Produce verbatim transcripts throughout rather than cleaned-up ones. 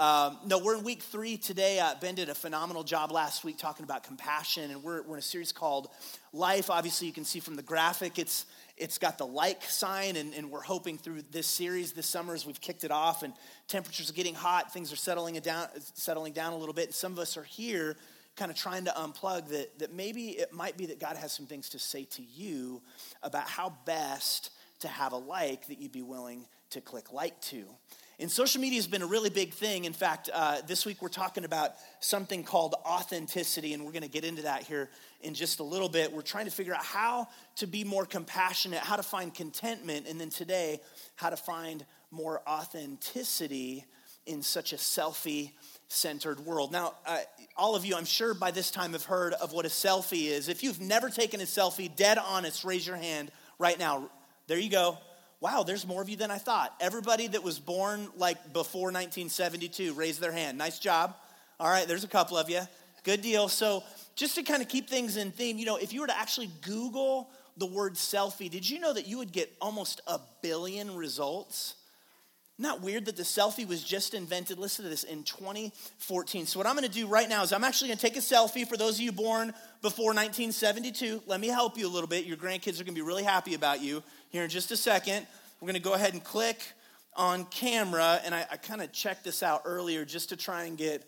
Um, no, we're in week three today. Uh, Ben did a phenomenal job last week talking about compassion, and we're, we're in a series called Life. Obviously, you can see from the graphic, it's it's got the like sign, and, and we're hoping through this series this summer as we've kicked it off, and temperatures are getting hot, things are settling it down, settling down a little bit, and some of us are here kind of trying to unplug that, that maybe it might be that God has some things to say to you about how best to have a like that you'd be willing to click like to. And social media has been a really big thing. In fact, uh, this week we're talking about something called authenticity, and we're going to get into that here in just a little bit. We're trying to figure out how to be more compassionate, how to find contentment, and then today, how to find more authenticity in such a selfie-centered world. Now, uh, all of you, I'm sure by this time have heard of what a selfie is. If you've never taken a selfie, dead honest, raise your hand right now. There you go. Wow, there's more of you than I thought. Everybody that was born like before nineteen seventy-two, raise their hand. Nice job. All right, there's a couple of you. Good deal. So just to kind of keep things in theme, you know, if you were to actually Google the word selfie, did you know that you would get almost a billion results? Not weird that the selfie was just invented, listen to this, in twenty fourteen. So what I'm going to do right now is I'm actually going to take a selfie for those of you born before nineteen seventy-two. Let me help you a little bit. Your grandkids are going to be really happy about you here in just a second. We're going to go ahead and click on camera. And I, I kind of checked this out earlier just to try and get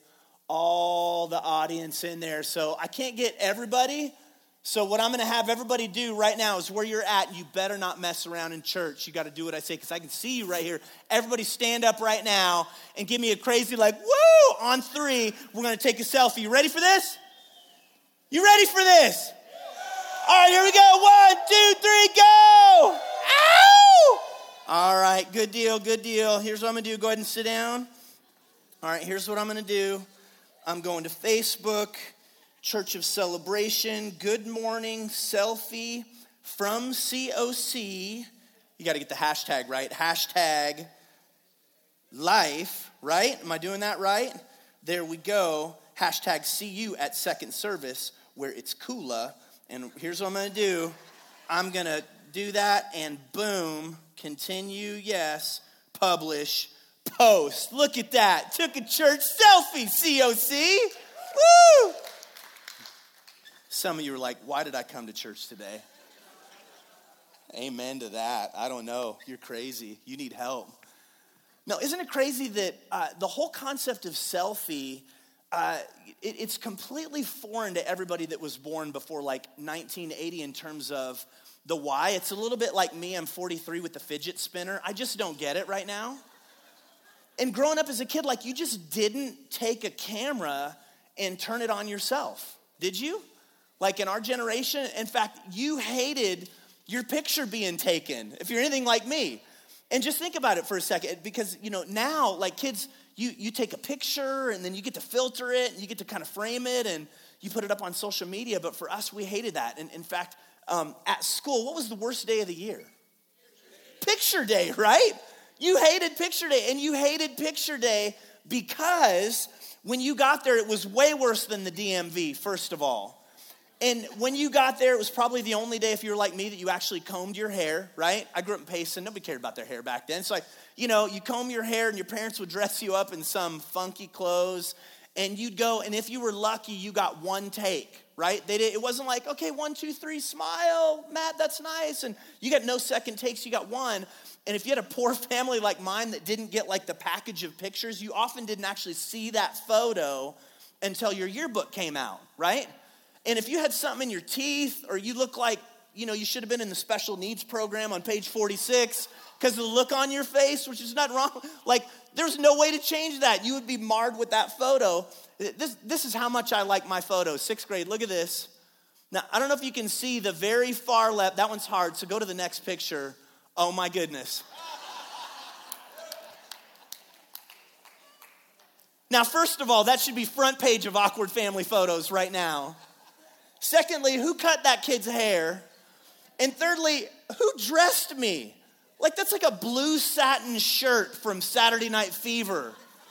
all the audience in there. So I can't get everybody. So what I'm going to have everybody do right now is where you're at, you better not mess around in church. You got to do what I say because I can see you right here. Everybody stand up right now and give me a crazy like, woo! On three, we're going to take a selfie. You ready for this? You ready for this? All right, here we go. One, two, three, go! Ow! All right, good deal, good deal. Here's what I'm going to do. Go ahead and sit down. All right, here's what I'm going to do. I'm going to Facebook. Church of Celebration, good morning, selfie from C O C. You got to get the hashtag right. Hashtag life, right? Am I doing that right? There we go. Hashtag see you at second service where it's cooler. And here's what I'm going to do. I'm going to do that and boom, continue, yes, publish, post. Look at that. Took a church selfie, C O C. Woo! Some of you are like, why did I come to church today? Amen to that. I don't know. You're crazy. You need help. Now, isn't it crazy that uh, the whole concept of selfie, uh, it, it's completely foreign to everybody that was born before like nineteen eighty in terms of the why? It's a little bit like me. I'm forty-three with the fidget spinner. I just don't get it right now. And growing up as a kid, like you just didn't take a camera and turn it on yourself. Did you? Like in our generation, in fact, you hated your picture being taken, if you're anything like me. And just think about it for a second, because, you know, now, like kids, you, you take a picture, and then you get to filter it, and you get to kind of frame it, and you put it up on social media. But for us, we hated that. And in fact, um, at school, what was the worst day of the year? Picture day, right? You hated picture day, and you hated picture day because when you got there, it was way worse than the D M V, first of all. And when you got there, it was probably the only day, if you were like me, that you actually combed your hair, right? I grew up in Payson. Nobody cared about their hair back then. It's like, you know, you comb your hair and your parents would dress you up in some funky clothes. And you'd go, and if you were lucky, you got one take, right? They did. It wasn't like, okay, one, two, three, smile. Matt, that's nice. And you got no second takes. You got one. And if you had a poor family like mine that didn't get like the package of pictures, you often didn't actually see that photo until your yearbook came out, right? And if you had something in your teeth, or you look like, you know, you should have been in the special needs program on page forty-six because of the look on your face, which is not wrong. Like, there's no way to change that. You would be marred with that photo. This, this is how much I like my photos. Sixth grade, look at this. Now, I don't know if you can see the very far left. That one's hard, so go to the next picture. Oh, my goodness. Now, first of all, that should be front page of Awkward Family Photos right now. Secondly, who cut that kid's hair? And thirdly, who dressed me? Like, that's like a blue satin shirt from Saturday Night Fever.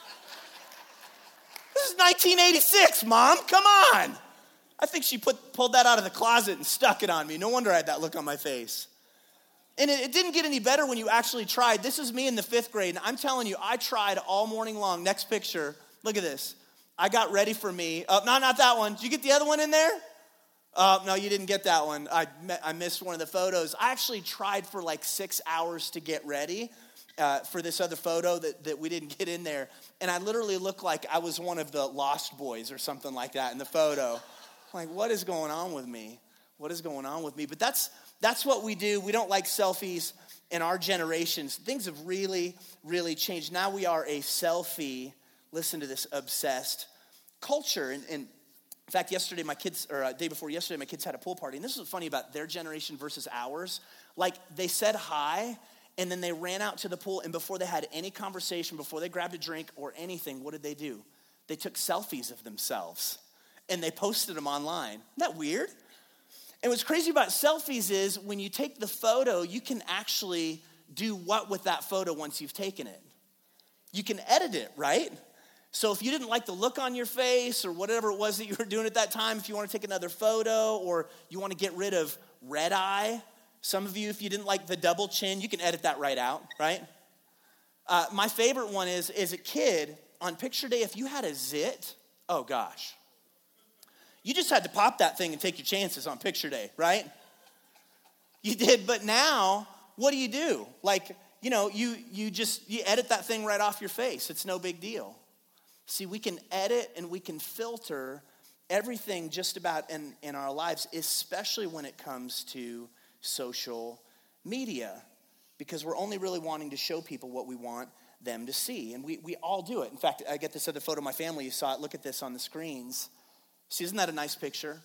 This is nineteen eighty-six, Mom. Come on. I think she put pulled that out of the closet and stuck it on me. No wonder I had that look on my face. And it, it didn't get any better when you actually tried. This is me in the fifth grade, and I'm telling you, I tried all morning long. Next picture, look at this. I got ready for me. Uh, no, not that one. Did you get the other one in there? Uh, no, you didn't get that one. I, I missed one of the photos. I actually tried for like six hours to get ready uh, for this other photo that, that we didn't get in there. And I literally looked like I was one of the Lost Boys or something like that in the photo. I'm like, what is going on with me? What is going on with me? But that's that's what we do. We don't like selfies in our generations. Things have really, really changed. Now we are a selfie, listen to this, obsessed culture. And, and in fact, yesterday, my kids, or uh, day before yesterday, my kids had a pool party. And this is what's funny about their generation versus ours. Like, they said hi, and then they ran out to the pool. And before they had any conversation, before they grabbed a drink or anything, what did they do? They took selfies of themselves, and they posted them online. Isn't that weird? And what's crazy about selfies is when you take the photo, you can actually do what with that photo once you've taken it? You can edit it, right? So if you didn't like the look on your face or whatever it was that you were doing at that time, if you want to take another photo or you want to get rid of red eye, some of you, if you didn't like the double chin, you can edit that right out, right? Uh, my favorite one is, as a kid, on picture day, if you had a zit, oh gosh. You just had to pop that thing and take your chances on picture day, right? You did, but now, what do you do? Like, you know, you you just, you edit that thing right off your face. It's no big deal. See, we can edit and we can filter everything just about in, in our lives, especially when it comes to social media, because we're only really wanting to show people what we want them to see, and we, we all do it. In fact, I get this other photo of my family. You saw it. Look at this on the screens. See, isn't that a nice picture?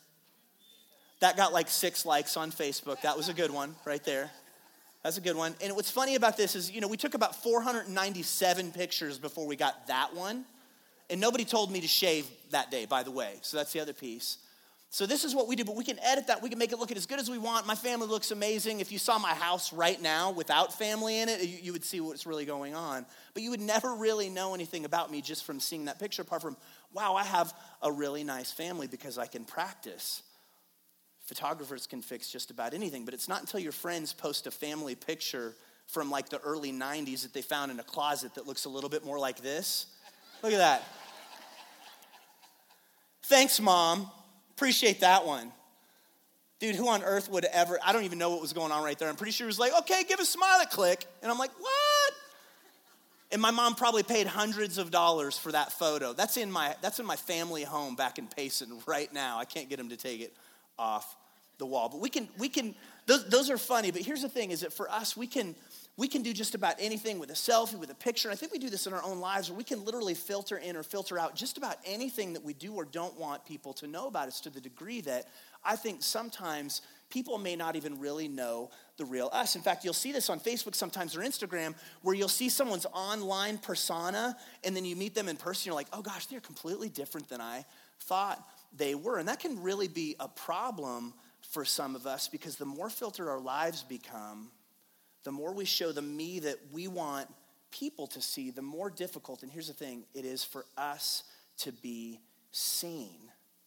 That got like six likes on Facebook. That was a good one right there. That's a good one. And what's funny about this is, you know, we took about four hundred ninety-seven pictures before we got that one. And nobody told me to shave that day, by the way. So that's the other piece. So this is what we do, but we can edit that. We can make it look as good as we want. My family looks amazing. If you saw my house right now without family in it, you, you would see what's really going on. But you would never really know anything about me just from seeing that picture, apart from, wow, I have a really nice family because I can practice. Photographers can fix just about anything, but it's not until your friends post a family picture from like the early nineties that they found in a closet that looks a little bit more like this. Look at that. Thanks, Mom. Appreciate that one. Dude, who on earth would ever, I don't even know what was going on right there. I'm pretty sure he was like, okay, give a smile a click. And I'm like, what? And my mom probably paid hundreds of dollars for that photo. That's in my that's in my family home back in Payson right now. I can't get him to take it off the wall. But we can, we can, those, those are funny. But here's the thing is that for us, we can, we can do just about anything with a selfie, with a picture. I think we do this in our own lives where we can literally filter in or filter out just about anything that we do or don't want people to know about us, to the degree that I think sometimes people may not even really know the real us. In fact, you'll see this on Facebook sometimes or Instagram where you'll see someone's online persona and then you meet them in person. You're like, oh gosh, they're completely different than I thought they were. And that can really be a problem for some of us because the more filtered our lives become, the more we show the me that we want people to see, the more difficult, and here's the thing, it is for us to be seen.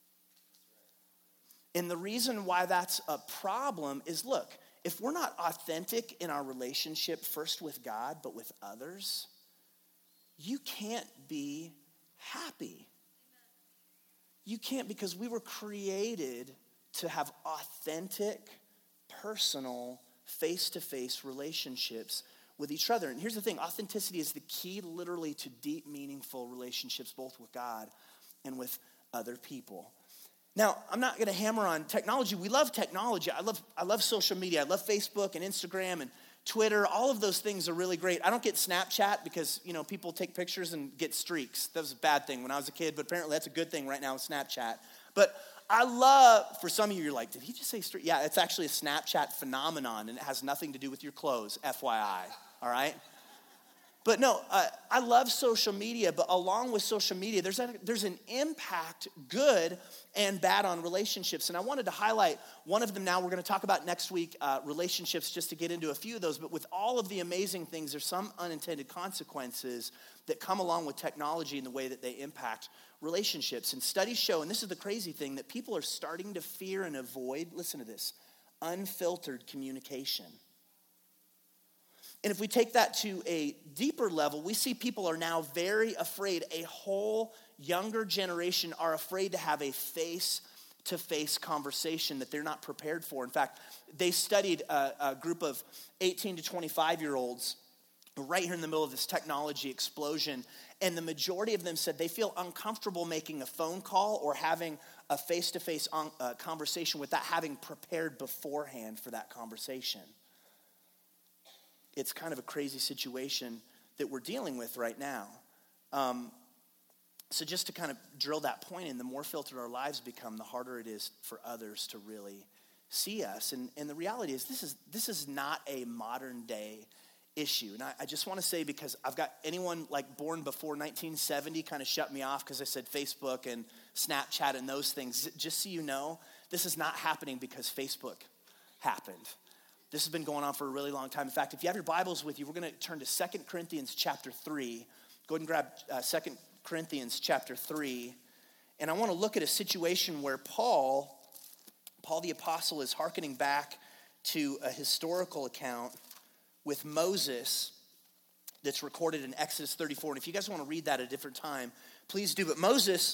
And the reason why that's a problem is, look, if we're not authentic in our relationship, first with God, but with others, you can't be happy. You can't, because we were created to have authentic, personal, face-to-face relationships with each other. And here's the thing, authenticity is the key literally to deep, meaningful relationships, both with God and with other people. Now, I'm not going to hammer on technology. We love technology. I love I love social media. I love Facebook and Instagram and Twitter. All of those things are really great. I don't get Snapchat because, you know, people take pictures and get streaks. That was a bad thing when I was a kid, but apparently that's a good thing right now with Snapchat. But I love, for some of you, you're like, did he just say streak? Yeah, it's actually a Snapchat phenomenon, and it has nothing to do with your clothes, F Y I, all right? But no, uh, I love social media, but along with social media, there's, a, there's an impact, good and bad, on relationships. And I wanted to highlight one of them now. We're going to talk about next week, uh, relationships, just to get into a few of those. But with all of the amazing things, there's some unintended consequences that come along with technology and the way that they impact relationships. And studies show, and this is the crazy thing, that people are starting to fear and avoid, listen to this, unfiltered communication. And if we take that to a deeper level, we see people are now very afraid. A whole younger generation are afraid to have a face-to-face conversation that they're not prepared for. In fact, they studied a, a group of eighteen to twenty-five-year-olds right here in the middle of this technology explosion, and the majority of them said they feel uncomfortable making a phone call or having a face-to-face on, uh, conversation without having prepared beforehand for that conversation. It's kind of a crazy situation that we're dealing with right now. Um, so just to kind of drill that point in, the more filtered our lives become, the harder it is for others to really see us. And, and the reality is this is this is not a modern day issue. And I, I just want to say, because I've got anyone like born before nineteen seventy kind of shut me off because I said Facebook and Snapchat and those things. Just so you know, this is not happening because Facebook happened. This has been going on for a really long time. In fact, if you have your Bibles with you, we're going to turn to Second Corinthians chapter three. Go ahead and grab uh, Second Corinthians chapter three. And I want to look at a situation where Paul, Paul the Apostle is hearkening back to a historical account with Moses that's recorded in Exodus thirty-four. And if you guys want to read that at a different time, please do. But Moses,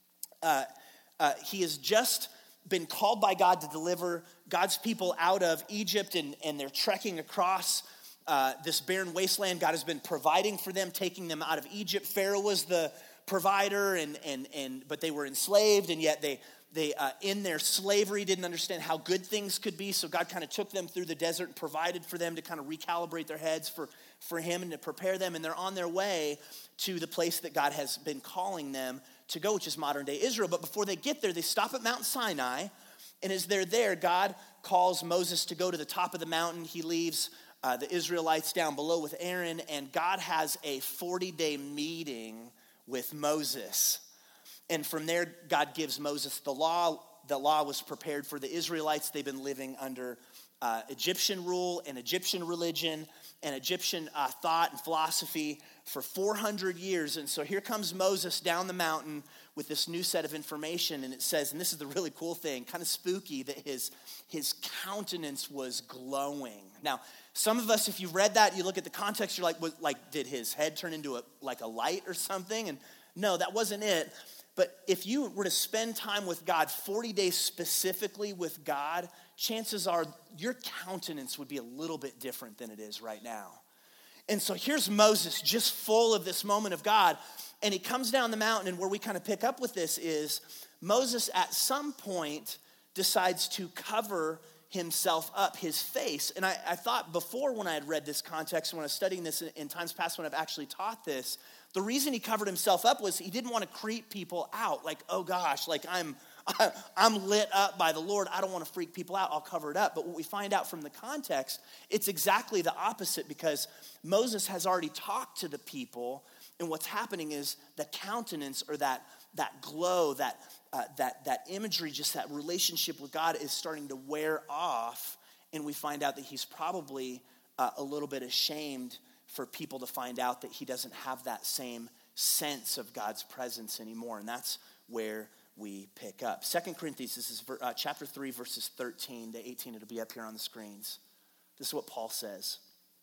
uh, uh, he has just been called by God to deliver God's people out of Egypt, and, and they're trekking across uh, this barren wasteland. God has been providing for them, taking them out of Egypt. Pharaoh was the provider, and and and but they were enslaved, and yet they they uh, in their slavery didn't understand how good things could be. So God kind of took them through the desert and provided for them to kind of recalibrate their heads for for Him and to prepare them. And they're on their way to the place that God has been calling them to go, which is modern day Israel. But before they get there, they stop at Mount Sinai. And as they're there, God calls Moses to go to the top of the mountain. He leaves uh, the Israelites down below with Aaron, and God has a forty-day meeting with Moses. And from there, God gives Moses the law. The law was prepared for the Israelites. They've been living under uh, Egyptian rule and Egyptian religion and Egyptian uh, thought and philosophy for four hundred years. And so here comes Moses down the mountain with this new set of information. And it says, and this is the really cool thing, kind of spooky, that his, his countenance was glowing. Now, some of us, if you read that, you look at the context, you're like, what, like, did his head turn into a, like a light or something? And no, that wasn't it. But if you were to spend time with God, forty days specifically with God, chances are your countenance would be a little bit different than it is right now. And so here's Moses just full of this moment of God. And he comes down the mountain, and where we kind of pick up with this is Moses at some point decides to cover himself up, his face. And I, I thought before, when I had read this context, when I was studying this in, in times past when I've actually taught this, the reason he covered himself up was he didn't want to creep people out. Like, oh gosh, like I'm I, I'm lit up by the Lord. I don't want to freak people out. I'll cover it up. But what we find out from the context, it's exactly the opposite, because Moses has already talked to the people, and what's happening is the countenance, or that that glow, that uh, that that imagery, just that relationship with God is starting to wear off, and we find out that he's probably uh, a little bit ashamed for people to find out that he doesn't have that same sense of God's presence anymore, and that's where we pick up. Second Corinthians, this is uh, chapter three, verses thirteen to eighteen. It'll be up here on the screens. This is what Paul says.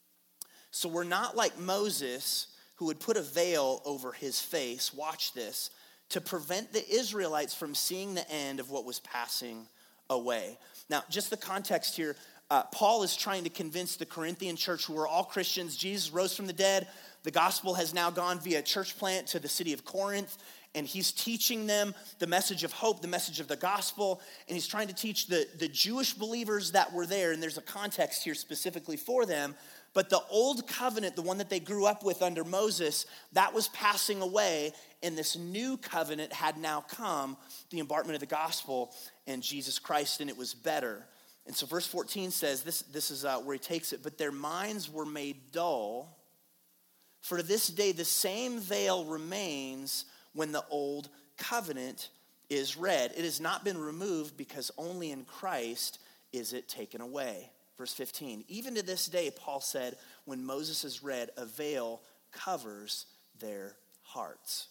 So we're not like Moses, who would put a veil over his face, watch this, to prevent the Israelites from seeing the end of what was passing away. Now, just the context here, uh, Paul is trying to convince the Corinthian church, who are all Christians. Jesus rose from the dead. The gospel has now gone via church plant to the city of Corinth, and he's teaching them the message of hope, the message of the gospel, and he's trying to teach the, the Jewish believers that were there, and there's a context here specifically for them. But the old covenant, the one that they grew up with under Moses, that was passing away, and this new covenant had now come, the embarkment of the gospel and Jesus Christ, and it was better. And so verse fourteen says, this, this is uh, where he takes it, but their minds were made dull, for to this day the same veil remains when the old covenant is read. It has not been removed, because only in Christ is it taken away. Verse fifteen, even to this day, Paul said, when Moses is read, a veil covers their hearts.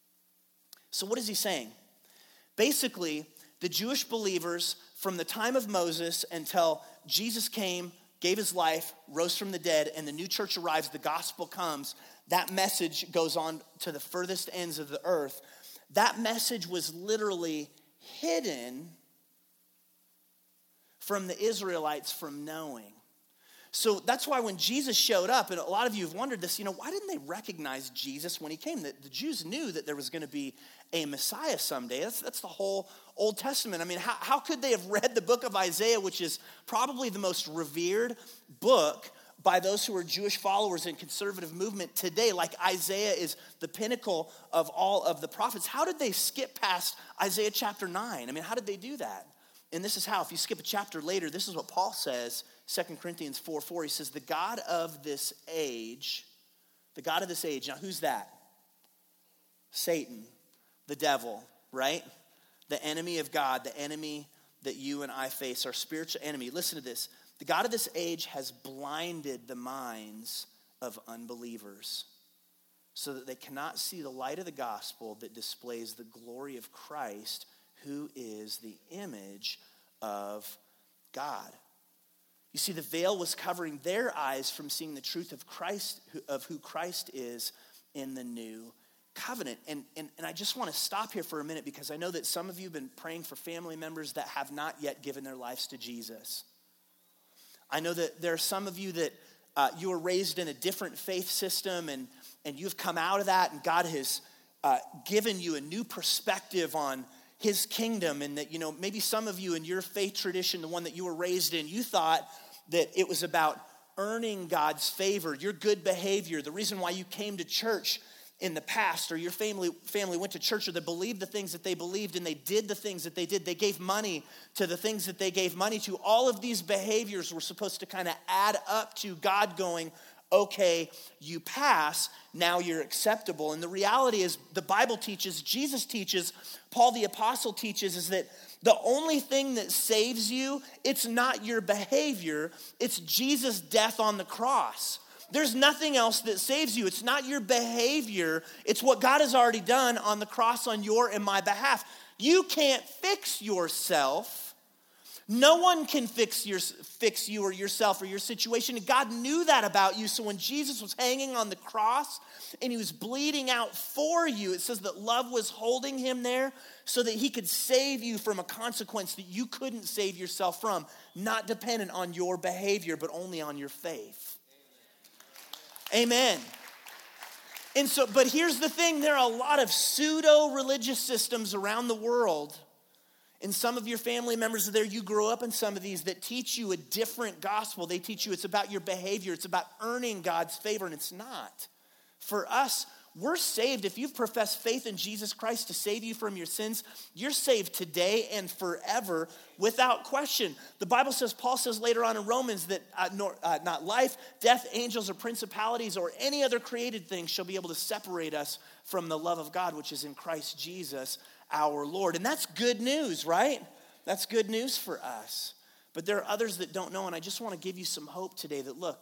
So what is he saying? Basically, the Jewish believers from the time of Moses until Jesus came gave his life, rose from the dead, and the new church arrives, the gospel comes, that message goes on to the furthest ends of the earth. That message was literally hidden from the Israelites from knowing. So that's why when Jesus showed up, and a lot of you have wondered this, you know, why didn't they recognize Jesus when he came? The, the Jews knew that there was going to be a Messiah someday. That's, that's the whole Old Testament. I mean, how, how could they have read the book of Isaiah, which is probably the most revered book by those who are Jewish followers in conservative movement today? Like Isaiah is the pinnacle of all of the prophets. How did they skip past Isaiah chapter nine? I mean, how did they do that? And this is how, if you skip a chapter later, this is what Paul says, Second Corinthians four four. He says, the God of this age, the God of this age, now who's that? Satan, the devil, right? The enemy of God, the enemy that you and I face, our spiritual enemy. Listen to this. The God of this age has blinded the minds of unbelievers so that they cannot see the light of the gospel that displays the glory of Christ, who is the image of God. You see, the veil was covering their eyes from seeing the truth of Christ, of who Christ is in the new covenant. And, and, and I just want to stop here for a minute because I know that some of you have been praying for family members that have not yet given their lives to Jesus. I know that there are some of you that uh, you were raised in a different faith system and, and you've come out of that and God has uh, given you a new perspective on his kingdom, and that, you know, maybe some of you in your faith tradition, the one that you were raised in, you thought that it was about earning God's favor, your good behavior, the reason why you came to church in the past, or your family family went to church, or they believed the things that they believed and they did the things that they did. They gave money to the things that they gave money to. All of these behaviors were supposed to kind of add up to God going, okay, you pass, now you're acceptable. And the reality is, the Bible teaches, Jesus teaches, Paul the apostle teaches, is that the only thing that saves you, it's not your behavior, it's Jesus' death on the cross. There's nothing else that saves you. It's not your behavior, it's what God has already done on the cross on your and my behalf. You can't fix yourself. No one can fix your, fix you or yourself or your situation. And God knew that about you. So when Jesus was hanging on the cross and he was bleeding out for you, it says that love was holding him there so that he could save you from a consequence that you couldn't save yourself from, not dependent on your behavior, but only on your faith. Amen. And so, but here's the thing, there are a lot of pseudo-religious systems around the world. And some of your family members are there, you grew up in some of these that teach you a different gospel. They teach you it's about your behavior. It's about earning God's favor, and it's not. For us, we're saved. If you've professed faith in Jesus Christ to save you from your sins, you're saved today and forever without question. The Bible says, Paul says later on in Romans that uh, nor, uh, not life, death, angels, or principalities, or any other created thing shall be able to separate us from the love of God, which is in Christ Jesus our Lord. And that's good news, right? That's good news for us. But there are others that don't know, and I just want to give you some hope today that, look,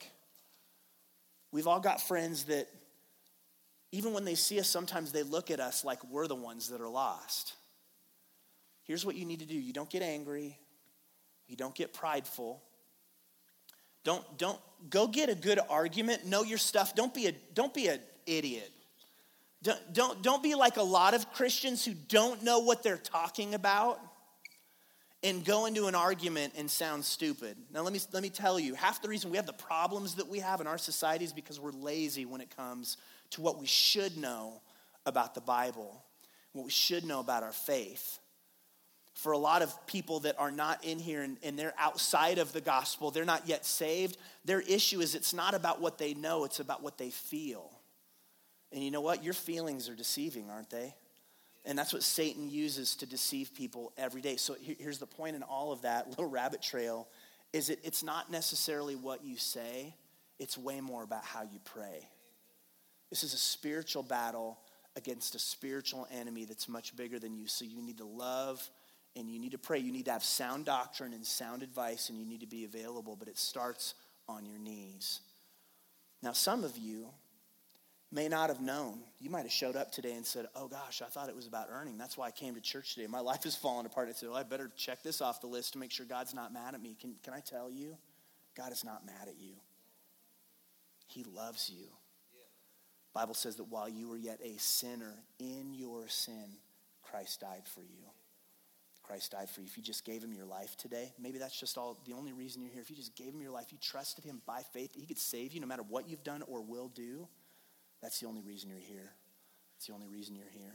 we've all got friends that even when they see us, sometimes they look at us like we're the ones that are lost. Here's what you need to do. You don't get angry. You don't get prideful. Don't, don't go get a good argument. Know your stuff. Don't be a, don't be an idiot. Don't, don't, don't be like a lot of Christians who don't know what they're talking about and go into an argument and sound stupid. Now let me, let me tell you, half the reason we have the problems that we have in our society is because we're lazy when it comes to what we should know about the Bible, what we should know about our faith. For a lot of people that are not in here and, and they're outside of the gospel, they're not yet saved, their issue is it's not about what they know, it's about what they feel. And you know what? Your feelings are deceiving, aren't they? And that's what Satan uses to deceive people every day. So here's the point in all of that little rabbit trail, is it, it's not necessarily what you say, it's way more about how you pray. This is a spiritual battle against a spiritual enemy that's much bigger than you. So you need to love and you need to pray. You need to have sound doctrine and sound advice, and you need to be available, but it starts on your knees. Now, some of you may not have known. You might have showed up today and said, oh gosh, I thought it was about earning. That's why I came to church today. My life is falling apart. I said, well, I better check this off the list to make sure God's not mad at me. Can, can I tell you? God is not mad at you. He loves you. The Bible says that while you were yet a sinner, in your sin, Christ died for you. Christ died for you. If you just gave him your life today, maybe that's just all, the only reason you're here. If you just gave him your life, you trusted him by faith, he could save you no matter what you've done or will do. That's the only reason you're here. It's the only reason you're here.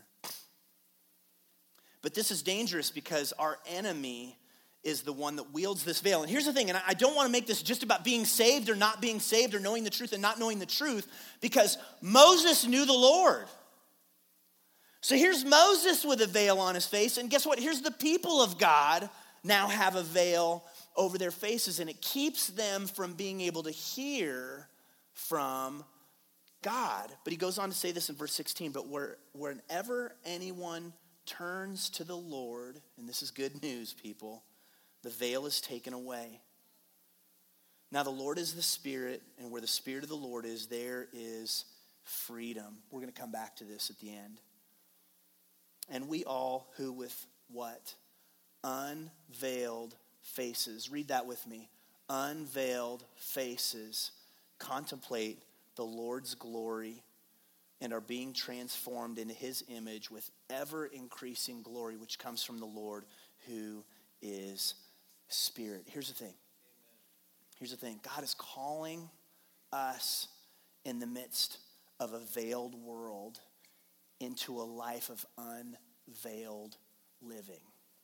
But this is dangerous because our enemy is the one that wields this veil. And here's the thing, and I don't want to make this just about being saved or not being saved or knowing the truth and not knowing the truth, because Moses knew the Lord. So here's Moses with a veil on his face, and guess what? Here's the people of God now have a veil over their faces, and it keeps them from being able to hear from God. But he goes on to say this in verse sixteen, but where, whenever anyone turns to the Lord, and this is good news, people, the veil is taken away. Now the Lord is the Spirit, and where the Spirit of the Lord is, there is freedom. We're going to come back to this at the end. And we all who with what? Unveiled faces. Read that with me. Unveiled faces contemplate the Lord's glory and are being transformed into his image with ever-increasing glory, which comes from the Lord who is Spirit. Here's the thing. Here's the thing. God is calling us in the midst of a veiled world into a life of unveiled living.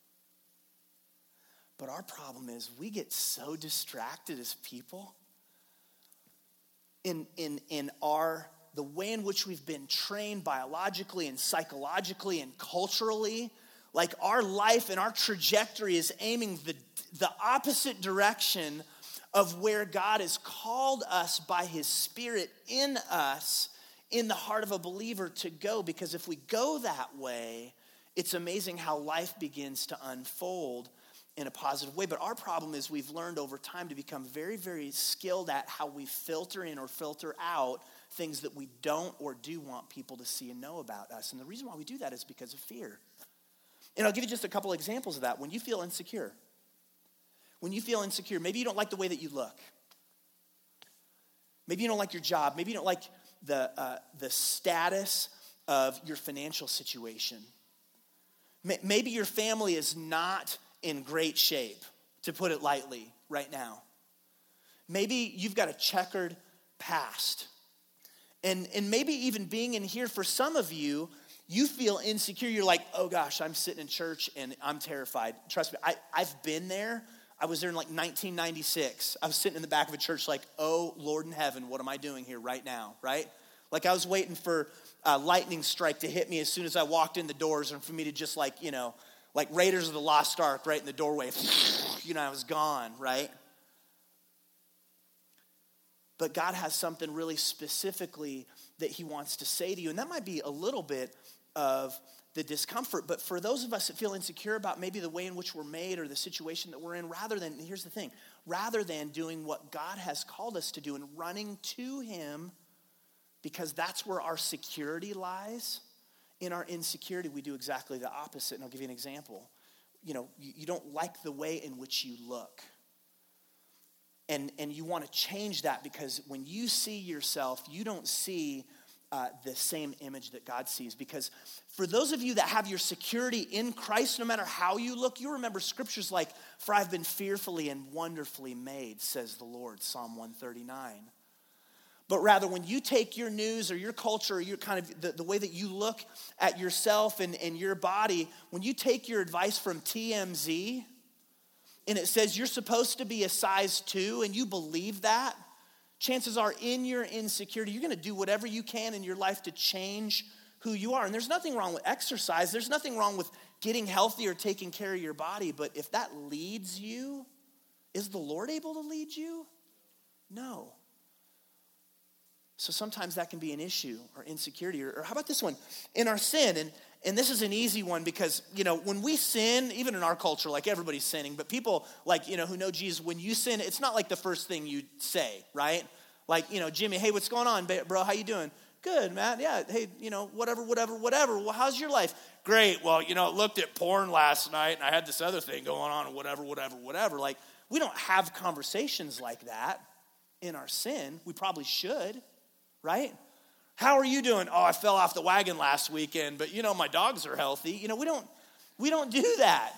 But our problem is we get so distracted as people in, in, in our the way in which we've been trained biologically and psychologically and culturally. Like our life and our trajectory is aiming the, the opposite direction of where God has called us by his Spirit in us, in the heart of a believer to go. Because if we go that way, it's amazing how life begins to unfold in a positive way. But our problem is we've learned over time to become very, very skilled at how we filter in or filter out things that we don't or do want people to see and know about us. And the reason why we do that is because of fear. And I'll give you just a couple examples of that. When you feel insecure, when you feel insecure, maybe you don't like the way that you look. Maybe you don't like your job. Maybe you don't like the uh, the status of your financial situation. Maybe your family is not in great shape, to put it lightly, right now. Maybe you've got a checkered past. And, and maybe even being in here, for some of you, you feel insecure. You're like, oh gosh, I'm sitting in church and I'm terrified. Trust me, I, I've been there. I was there in like nineteen ninety-six. I was sitting in the back of a church like, oh, Lord in heaven, what am I doing here right now, right? Like I was waiting for a lightning strike to hit me as soon as I walked in the doors and for me to just like, you know, like Raiders of the Lost Ark right in the doorway. You know, I was gone, right? But God has something really specifically that he wants to say to you. And that might be a little bit of the discomfort. But for those of us that feel insecure about maybe the way in which we're made or the situation that we're in, rather than, here's the thing, rather than doing what God has called us to do and running to him, because that's where our security lies, in our insecurity, we do exactly the opposite. And I'll give you an example. You know, you, you don't like the way in which you look. And, and you want to change that because when you see yourself, you don't see uh, the same image that God sees. Because for those of you that have your security in Christ, no matter how you look, you remember scriptures like, for I've been fearfully and wonderfully made, says the Lord, Psalm one thirty-nine. But rather, when you take your news or your culture or your kind of the, the way that you look at yourself and, and your body, when you take your advice from T M Z, and it says you're supposed to be a size two, and you believe that, chances are in your insecurity, you're going to do whatever you can in your life to change who you are. And there's nothing wrong with exercise. There's nothing wrong with getting healthy or taking care of your body. But if that leads you, is the Lord able to lead you? No. So sometimes that can be an issue or insecurity. Or, or how about this one? In our sin, and, and this is an easy one because, you know, when we sin, even in our culture, like everybody's sinning, but people like, you know, who know Jesus, when you sin, it's not like the first thing you say, right? Like, you know, Jimmy, hey, what's going on, bro? How you doing? Good, Matt. Yeah, hey, you know, whatever, whatever, whatever. Well, how's your life? Great. Well, you know, I looked at porn last night and I had this other thing going on and whatever, whatever, whatever. Like, we don't have conversations like that in our sin. We probably should, right? How are you doing? Oh, I fell off the wagon last weekend, but you know, my dogs are healthy. You know, we don't, we don't do that.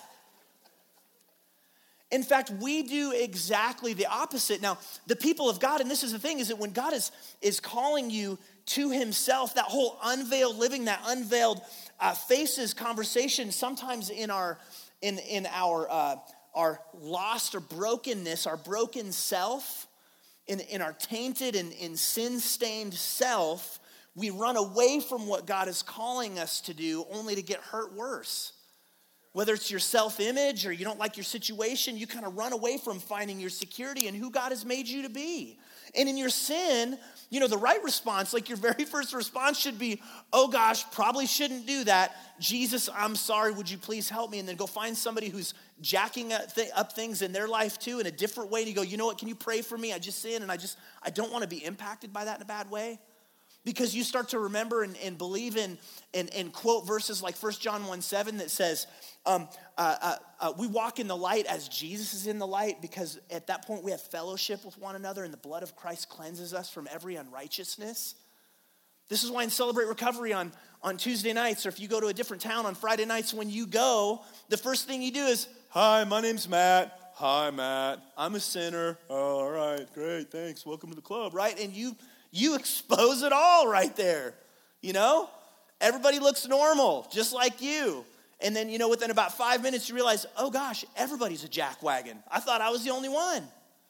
In fact, we do exactly the opposite. Now, the people of God, and this is the thing, is that when God is, is calling you to himself, that whole unveiled living, that unveiled uh, faces conversation, sometimes in our in in our uh, our lost or brokenness, our broken self, in, in our tainted and in sin-stained self, we run away from what God is calling us to do only to get hurt worse. Whether it's your self-image or you don't like your situation, you kind of run away from finding your security in who God has made you to be. And in your sin, you know, the right response, like your very first response should be, oh gosh, probably shouldn't do that. Jesus, I'm sorry, would you please help me? And then go find somebody who's jacking up things in their life too in a different way. And you go, you know what, can you pray for me? I just sinned and I just, I don't want to be impacted by that in a bad way. Because you start to remember and, and believe in and, and quote verses like First John one seven that says, um, uh, uh, uh, we walk in the light as Jesus is in the light, because at that point we have fellowship with one another and the blood of Christ cleanses us from every unrighteousness. This is why in Celebrate Recovery on, on Tuesday nights, or if you go to a different town on Friday nights, when you go, the first thing you do is, hi, my name's Matt. Hi, Matt. I'm a sinner. Oh, all right, great, thanks. Welcome to the club, right? And you... You expose it all right there, you know? Everybody looks normal, just like you. And then, you know, within about five minutes, you realize, oh gosh, everybody's a jackwagon. I thought I was the only one.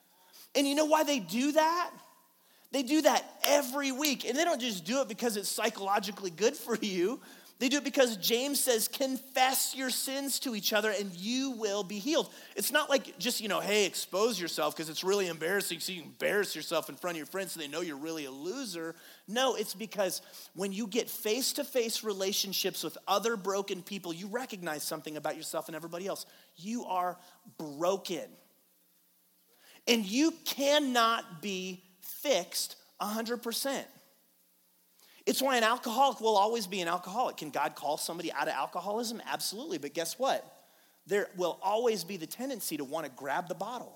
And you know why they do that? They do that every week. And they don't just do it because it's psychologically good for you. They do it because James says, confess your sins to each other and you will be healed. It's not like just, you know, hey, expose yourself because it's really embarrassing so you can embarrass yourself in front of your friends so they know you're really a loser. No, it's because when you get face-to-face relationships with other broken people, you recognize something about yourself and everybody else. You are broken. And you cannot be fixed one hundred percent. It's why an alcoholic will always be an alcoholic. Can God call somebody out of alcoholism? Absolutely. But guess what? There will always be the tendency to want to grab the bottle.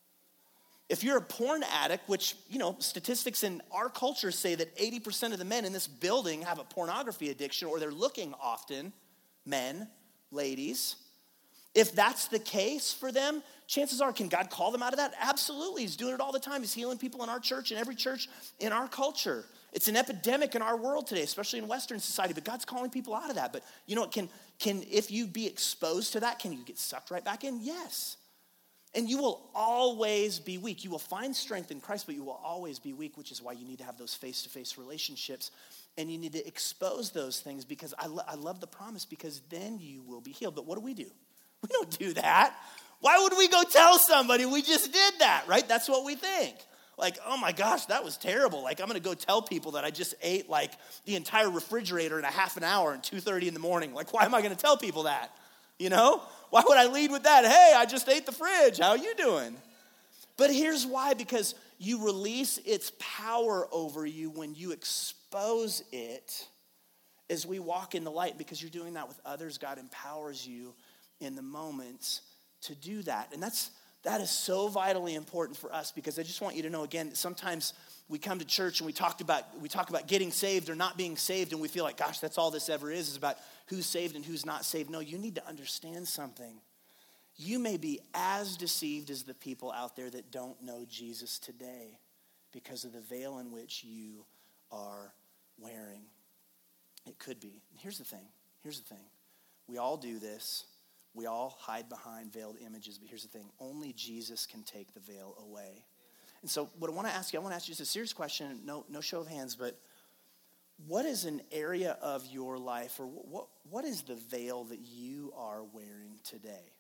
If you're a porn addict, which, you know, statistics in our culture say that eighty percent of the men in this building have a pornography addiction, or they're looking often, men, ladies. If that's the case for them, chances are, can God call them out of that? Absolutely. He's doing it all the time. He's healing people in our church and every church in our culture. It's an epidemic in our world today, especially in Western society, but God's calling people out of that. But you know what, can, can if you be exposed to that, can you get sucked right back in? Yes. And you will always be weak. You will find strength in Christ, but you will always be weak, which is why you need to have those face-to-face relationships. And you need to expose those things, because I, lo- I love the promise, because then you will be healed. But what do we do? We don't do that. Why would we go tell somebody we just did that, right? That's what we think. Like, oh my gosh, that was terrible. Like, I'm going to go tell people that I just ate like the entire refrigerator in a half an hour at two thirty in the morning. Like, why am I going to tell people that? You know? Why would I lead with that? Hey, I just ate the fridge. How you doing? But here's why, because you release its power over you when you expose it as we walk in the light. Because you're doing that with others, God empowers you in the moments to do that. And that's That is so vitally important for us, because I just want you to know, again, sometimes we come to church and we talk about we talk about getting saved or not being saved, and we feel like, gosh, that's all this ever is, is about who's saved and who's not saved. No, you need to understand something. You may be as deceived as the people out there that don't know Jesus today because of the veil in which you are wearing. It could be. Here's the thing. Here's the thing. We all do this. We all hide behind veiled images, but here's the thing. Only Jesus can take the veil away. And so what I want to ask you, I want to ask you just a serious question, no, no show of hands, but what is an area of your life, or what, what is the veil that you are wearing today?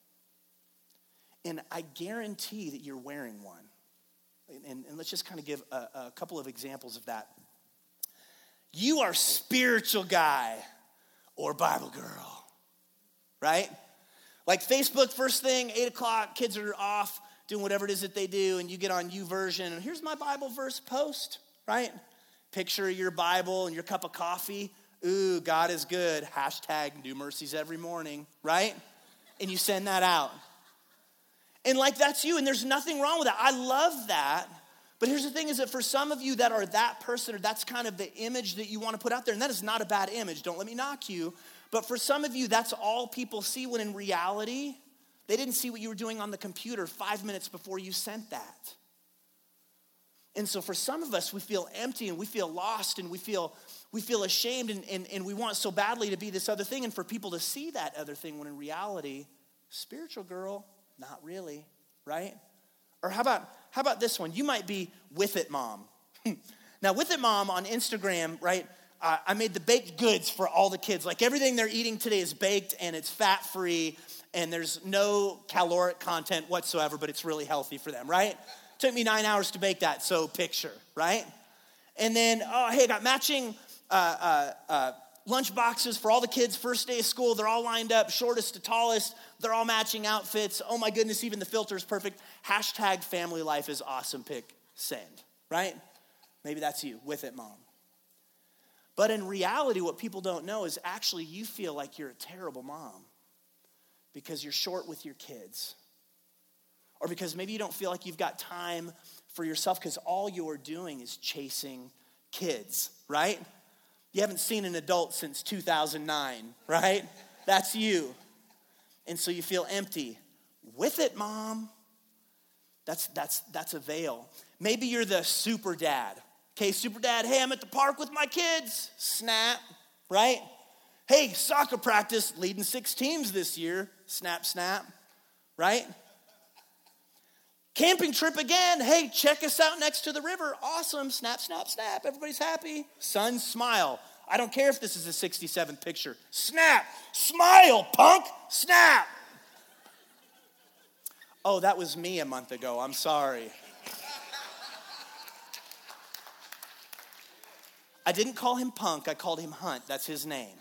And I guarantee that you're wearing one. And, and let's just kind of give a, a couple of examples of that. You are spiritual guy or Bible girl, right? Like Facebook, first thing, eight o'clock, kids are off doing whatever it is that they do, and you get on YouVersion, and here's my Bible verse post, right? Picture your Bible and your cup of coffee. Ooh, God is good. Hashtag new mercies every morning, right? And you send that out. And like, that's you, and there's nothing wrong with that. I love that. But here's the thing is that for some of you that are that person, or that's kind of the image that you want to put out there, and that is not a bad image, don't let me knock you. But for some of you, that's all people see, when in reality, they didn't see what you were doing on the computer five minutes before you sent that. And so for some of us, we feel empty and we feel lost and we feel we feel ashamed and, and, and we want so badly to be this other thing, and for people to see that other thing, when in reality, spiritual girl, not really, right? Or how about how about this one? You might be With It Mom. Now, With It Mom on Instagram, right? Uh, I made the baked goods for all the kids. Like, everything they're eating today is baked and it's fat-free and there's no caloric content whatsoever, but it's really healthy for them, right? Took me nine hours to bake that, so picture, right? And then, oh, hey, I got matching uh, uh, uh, lunch boxes for all the kids, first day of school. They're all lined up, shortest to tallest. They're all matching outfits. Oh my goodness, even the filter is perfect. Hashtag family life is awesome. Pick send, right? Maybe that's you, With It Mom. But in reality, what people don't know is actually you feel like you're a terrible mom because you're short with your kids. Or because maybe you don't feel like you've got time for yourself because all you're doing is chasing kids, right? You haven't seen an adult since two thousand nine, right? That's you. And so you feel empty. With it, Mom. That's that's that's a veil. Maybe you're the super dad. Okay, super dad, hey, I'm at the park with my kids. Snap, right? Hey, soccer practice, leading six teams this year. Snap, snap, right? Camping trip again. Hey, check us out next to the river. Awesome. Snap, snap, snap. Everybody's happy. Sun, smile. I don't care if this is a sixty-seventh picture. Snap. Smile, punk. Snap. Oh, that was me a month ago. I'm sorry. I didn't call him punk. I called him Hunt. That's his name.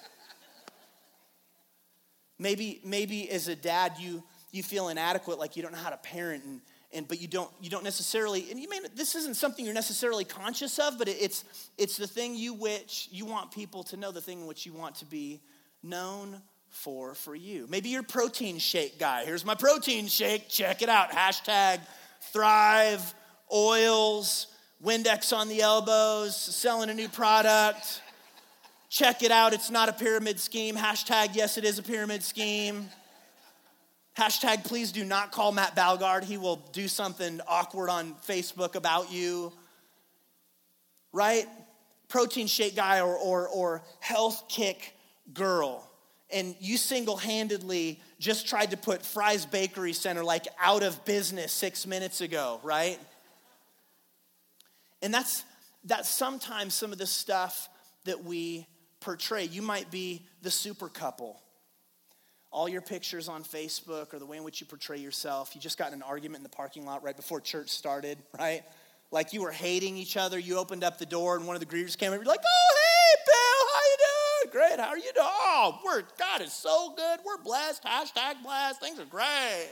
Maybe, maybe as a dad, you you feel inadequate, like you don't know how to parent, and And but you don't you don't necessarily, and you may this isn't something you're necessarily conscious of, but it, it's it's the thing you which you want people to know, the thing which you want to be known for for you. Maybe you're a protein shake guy. Here's my protein shake. Check it out. Hashtag Thrive Oils, Windex on the elbows, selling a new product. Check it out. It's not a pyramid scheme. Hashtag yes, it is a pyramid scheme. Hashtag, please do not call Matt Balgard. He will do something awkward on Facebook about you. Right? Protein shake guy or, or, or health kick girl. And you single-handedly just tried to put Fry's Bakery Center like out of business six minutes ago, right? And that's, that's sometimes some of the stuff that we portray. You might be the super couple. All your pictures on Facebook or the way in which you portray yourself. You just got in an argument in the parking lot right before church started, right? Like you were hating each other. You opened up the door and one of the greeters came over. You're like, oh, hey, Bill, how you doing? Great, how are you doing? Oh, we're, God is so good. We're blessed. Hashtag blessed. Things are great.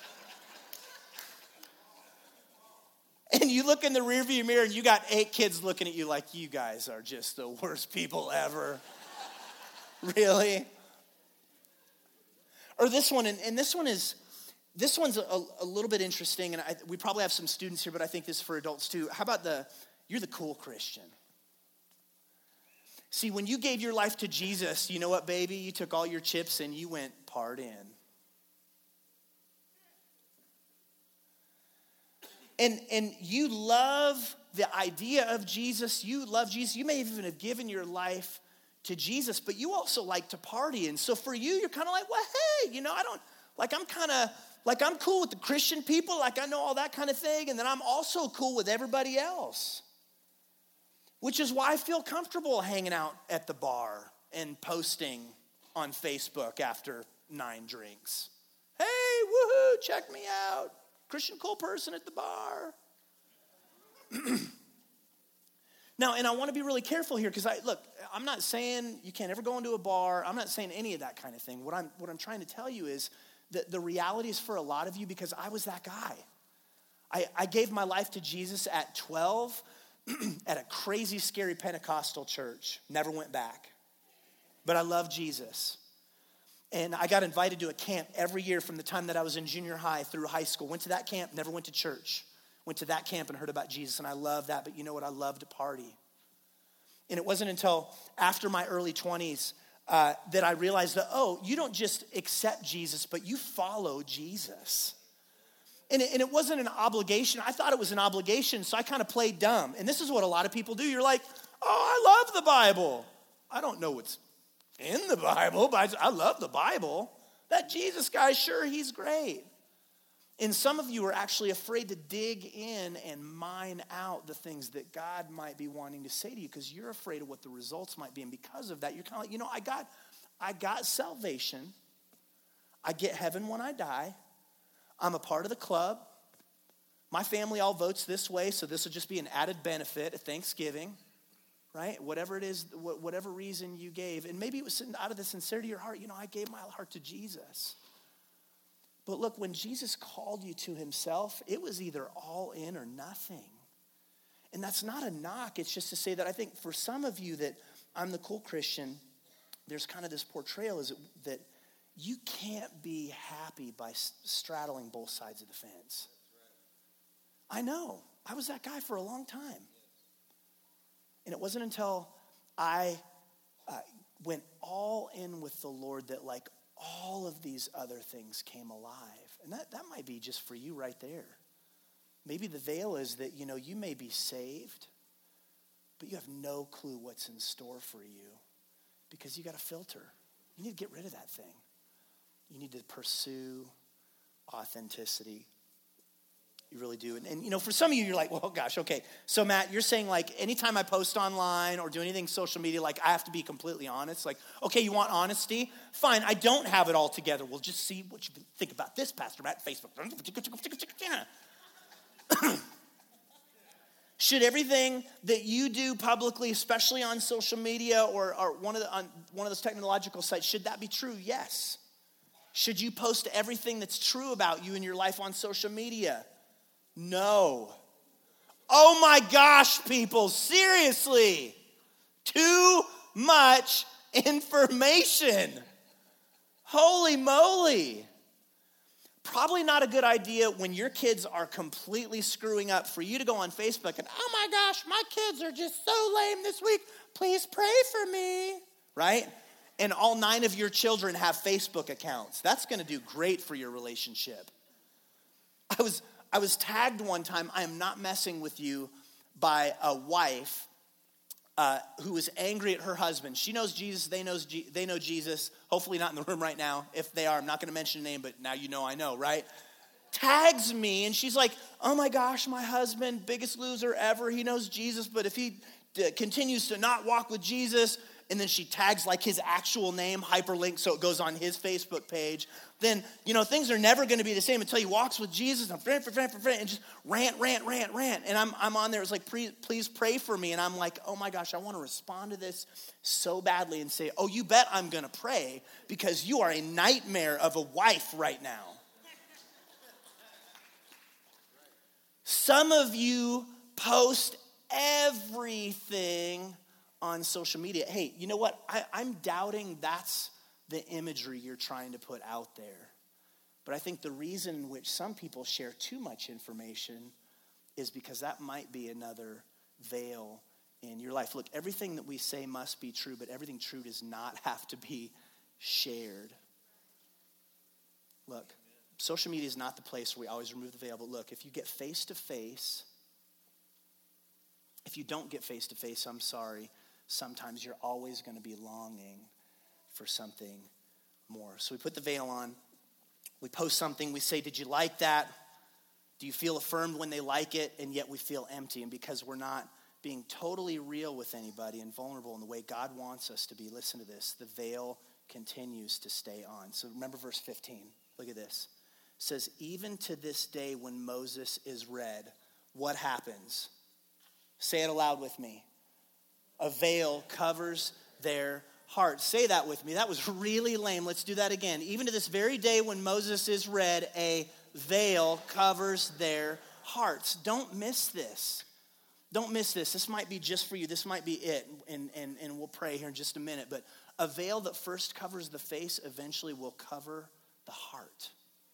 And you look in the rearview mirror and you got eight kids looking at you like, you guys are just the worst people ever. Really? Or this one, and, and this one is, this one's a, a little bit interesting, and I, we probably have some students here, but I think this is for adults too. How about the, you're the cool Christian. See, when you gave your life to Jesus, you know what, baby? You took all your chips and you went partying. And, and you love the idea of Jesus. You love Jesus. You may even have given your life to Jesus, but you also like to party. And so for you, you're kind of like, well, hey, you know, I don't, like I'm kind of, like I'm cool with the Christian people, like I know all that kind of thing, and then I'm also cool with everybody else. Which is why I feel comfortable hanging out at the bar and posting on Facebook after nine drinks. Hey, woohoo, check me out. Christian cool person at the bar. Now, and I want to be really careful here because I look, I'm not saying you can't ever go into a bar. I'm not saying any of that kind of thing. What I'm what I'm trying to tell you is that the reality is for a lot of you, because I was that guy. I, I gave my life to Jesus at twelve at a crazy, scary Pentecostal church. Never went back. But I love Jesus. And I got invited to a camp every year from the time that I was in junior high through high school. Went to that camp, never went to church. Went to that camp and heard about Jesus, and I love that. But you know what? I love to party. And it wasn't until after my early twenties uh, that I realized that, oh, you don't just accept Jesus, but you follow Jesus. And it, and it wasn't an obligation. I thought it was an obligation, so I kind of played dumb. And this is what a lot of people do. You're like, oh, I love the Bible. I don't know what's in the Bible, but I, I love the Bible. That Jesus guy, sure, he's great. And some of you are actually afraid to dig in and mine out the things that God might be wanting to say to you because you're afraid of what the results might be. And because of that, you're kind of like, you know, I got, I got salvation. I get heaven when I die. I'm a part of the club. My family all votes this way, so this will just be an added benefit at Thanksgiving, right? Whatever it is, whatever reason you gave. And maybe it was out of the sincerity of your heart, you know, I gave my heart to Jesus. But look, when Jesus called you to himself, it was either all in or nothing. And that's not a knock. It's just to say that I think for some of you that I'm the cool Christian, there's kind of this portrayal is that you can't be happy by straddling both sides of the fence. I know. I was that guy for a long time. And it wasn't until I uh, went all in with the Lord that like all of these other things came alive. And that, that might be just for you right there. Maybe the veil is that, you know, you may be saved, but you have no clue what's in store for you because you got a filter. You need to get rid of that thing. You need to pursue authenticity. You really do. And, and, you know, for some of you, you're like, well, gosh, okay. So, Matt, you're saying, like, anytime I post online or do anything social media, like, I have to be completely honest. Like, okay, you want honesty? Fine, I don't have it all together. We'll just see what you think about this, Pastor Matt, Facebook. Should everything that you do publicly, especially on social media or, or one of the, on one of those technological sites, should that be true? Yes. Should you post everything that's true about you in your life on social media? No. Oh my gosh, people, seriously. Too much information. Holy moly. Probably not a good idea when your kids are completely screwing up for you to go on Facebook and, oh my gosh, my kids are just so lame this week. Please pray for me, right? And all nine of your children have Facebook accounts. That's going to do great for your relationship. I was I was tagged one time, I am not messing with you, by a wife uh, who was angry at her husband. She knows Jesus, they, knows G- they know Jesus. Hopefully not in the room right now. If they are, I'm not going to mention a name, but now you know I know, right? Tags me, and she's like, oh my gosh, my husband, biggest loser ever. He knows Jesus, but if he d- continues to not walk with Jesus, and then she tags like his actual name, hyperlinked, so it goes on his Facebook page, then, you know, things are never going to be the same until he walks with Jesus and, and just rant, rant, rant, rant. And I'm I'm on there. It's like, please pray for me. And I'm like, oh my gosh, I want to respond to this so badly and say, oh, you bet I'm going to pray because you are a nightmare of a wife right now. Some of you post everything on social media. Hey, you know what? I, I'm doubting that's the imagery you're trying to put out there. But I think the reason in which some people share too much information is because that might be another veil in your life. Look, everything that we say must be true, but everything true does not have to be shared. Look, social media is not the place where we always remove the veil, but look, if you get face to face, if you don't get face to face, I'm sorry, sometimes you're always going to be longing for something more. So we put the veil on. We post something. We say, did you like that? Do you feel affirmed when they like it? And yet we feel empty. And because we're not being totally real with anybody and vulnerable in the way God wants us to be, listen to this, the veil continues to stay on. So remember verse fifteen. Look at this. It says, even to this day when Moses is read, what happens? Say it aloud with me. A veil covers their heart. Say that with me. That was really lame. Let's do that again. Even to this very day when Moses is read, a veil covers their hearts. Don't miss this. Don't miss this. This might be just for you. This might be it. And, and, and we'll pray here in just a minute. But A veil that first covers the face eventually will cover the heart.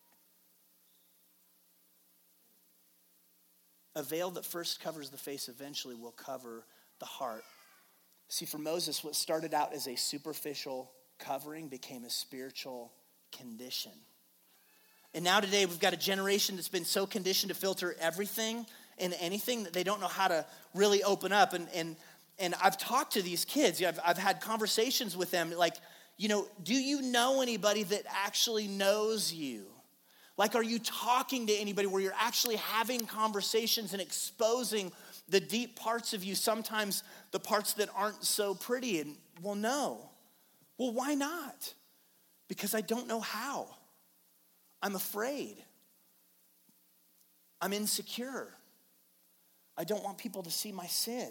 A veil that first covers the face eventually will cover the heart. See, for Moses, what started out as a superficial covering became a spiritual condition. And now today we've got a generation that's been so conditioned to filter everything and anything that they don't know how to really open up. And and and I've talked to these kids. I've, I've had conversations with them like, you know, do you know anybody that actually knows you? Like, are you talking to anybody where you're actually having conversations and exposing the deep parts of you, sometimes the parts that aren't so pretty? And, well, no. Well, why not? Because I don't know how. I'm afraid. I'm insecure. I don't want people to see my sin.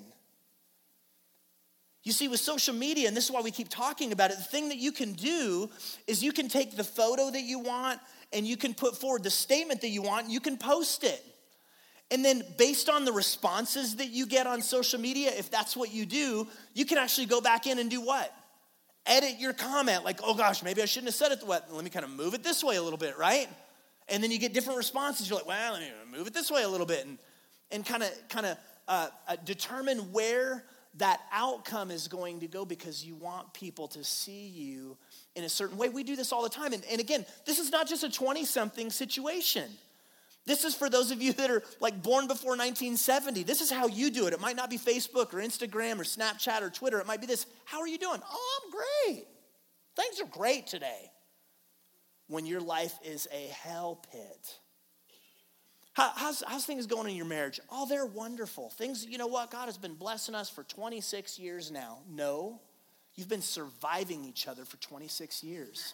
You see, with social media, and this is why we keep talking about it, the thing that you can do is you can take the photo that you want and you can put forward the statement that you want and you can post it. And then based on the responses that you get on social media, if that's what you do, you can actually go back in and do what? Edit your comment. Like, oh gosh, maybe I shouldn't have said it. Let me kind of move it this way a little bit, right? And then you get different responses. You're like, well, let me move it this way a little bit. And and kind of kind of uh, uh, determine where that outcome is going to go because you want people to see you in a certain way. We do this all the time. And, and again, this is not just a twenty-something situation. This is for those of you that are like born before nineteen seventy. This is how you do it. It might not be Facebook or Instagram or Snapchat or Twitter. It might be this. How are you doing? Oh, I'm great. Things are great today. When your life is a hell pit. How, how's, how's things going in your marriage? Oh, they're wonderful. Things, you know what? God has been blessing us for twenty-six years now. No, you've been surviving each other for twenty-six years.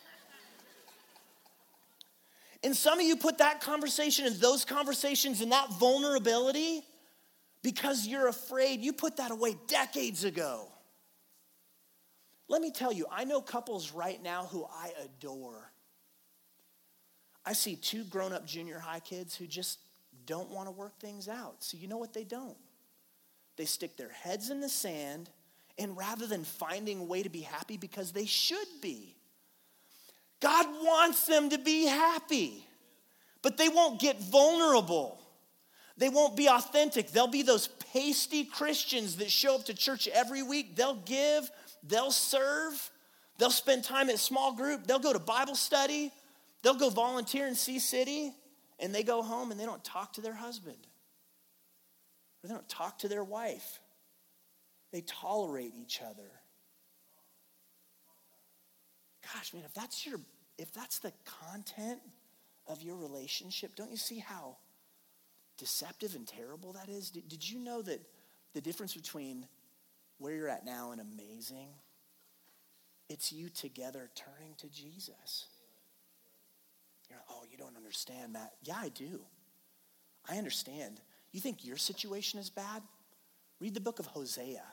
And some of you put that conversation and those conversations and that vulnerability because you're afraid. You put that away decades ago. Let me tell you, I know couples right now who I adore. I see two grown-up junior high kids who just don't want to work things out. So you know what they don't? They stick their heads in the sand, and rather than finding a way to be happy because they should be, God wants them to be happy, but they won't get vulnerable. They won't be authentic. They'll be those pasty Christians that show up to church every week. They'll give, they'll serve, they'll spend time at small group, they'll go to Bible study, they'll go volunteer in Sea City, and they go home and they don't talk to their husband. Or they don't talk to their wife. They tolerate each other. Gosh, man, if that's your, if that's the content of your relationship, don't you see how deceptive and terrible that is? Did, did you know that the difference between where you're at now and amazing, it's you together turning to Jesus? You're like, oh, you don't understand, Matt. Yeah, I do. I understand. You think your situation is bad? Read the book of Hosea.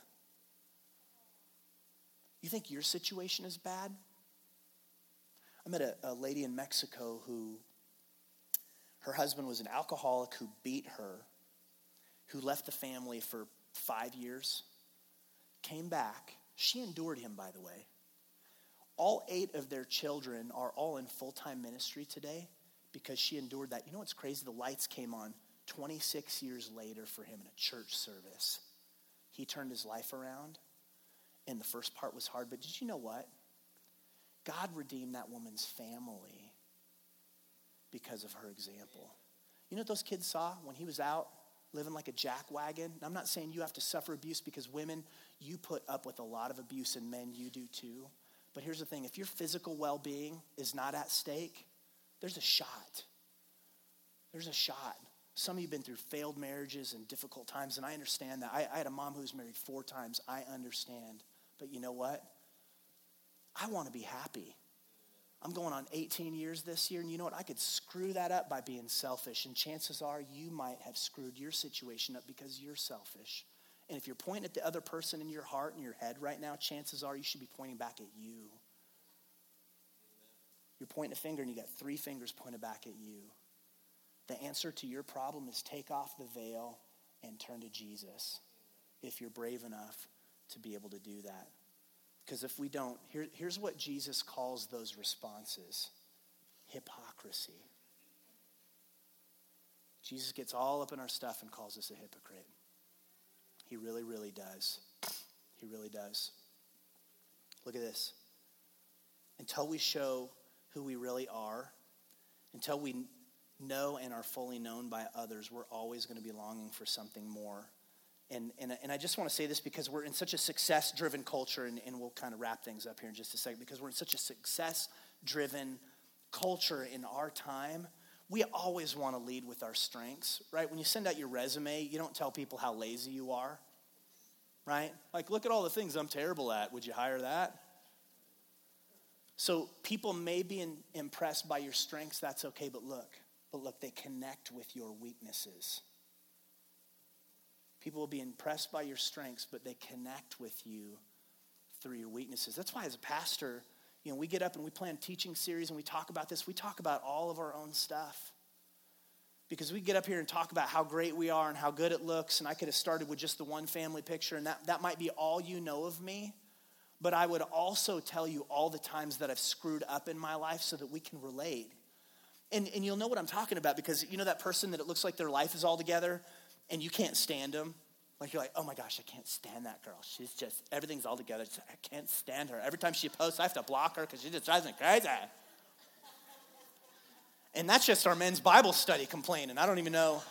You think your situation is bad? I met a, a lady in Mexico who, her husband was an alcoholic who beat her, who left the family for five years, came back. She endured him, by the way. All eight of their children are all in full-time ministry today because she endured that. You know what's crazy? The lights came on twenty-six years later for him in a church service. He turned his life around, and the first part was hard, but did you know what? God redeemed that woman's family because of her example. You know what those kids saw when he was out living like a jackwagon? And I'm not saying you have to suffer abuse because women, you put up with a lot of abuse, and men, you do too. But here's the thing, if your physical well-being is not at stake, there's a shot. There's a shot. Some of you have been through failed marriages and difficult times, and I understand that. I, I had a mom who was married four times. I understand. But you know what? I want to be happy. I'm going on eighteen years this year, and you know what? I could screw that up by being selfish, and chances are you might have screwed your situation up because you're selfish. And if you're pointing at the other person in your heart and your head right now, chances are you should be pointing back at you. You're pointing a finger and you got three fingers pointed back at you. The answer to your problem is take off the veil and turn to Jesus if you're brave enough to be able to do that. Because if we don't, here, here's what Jesus calls those responses: hypocrisy. Jesus gets all up in our stuff and calls us a hypocrite. He really, really does. He really does. Look at this. Until we show who we really are, until we know and are fully known by others, we're always going to be longing for something more. And, and, and I just want to say this because we're in such a success-driven culture, and, and we'll kind of wrap things up here in just a second, because we're in such a success-driven culture in our time. We always want to lead with our strengths, right? When you send out your resume, you don't tell people how lazy you are, right? Like, look at all the things I'm terrible at. Would you hire that? So people may be in, impressed by your strengths. That's okay, but look, but look, they connect with your weaknesses. People will be impressed by your strengths, but they connect with you through your weaknesses. That's why as a pastor, you know, we get up and we plan teaching series and we talk about this. We talk about all of our own stuff. Because we get up here and talk about how great we are and how good it looks, and I could have started with just the one family picture, and that, that might be all you know of me. But I would also tell you all the times that I've screwed up in my life so that we can relate. And, and you'll know what I'm talking about, because you know that person that it looks like their life is all together and you can't stand them? Like, you're like, oh my gosh, I can't stand that girl. She's just, everything's all together. I can't stand her. Every time she posts, I have to block her because she just drives me crazy. And that's just our men's Bible study complaining. I don't even know.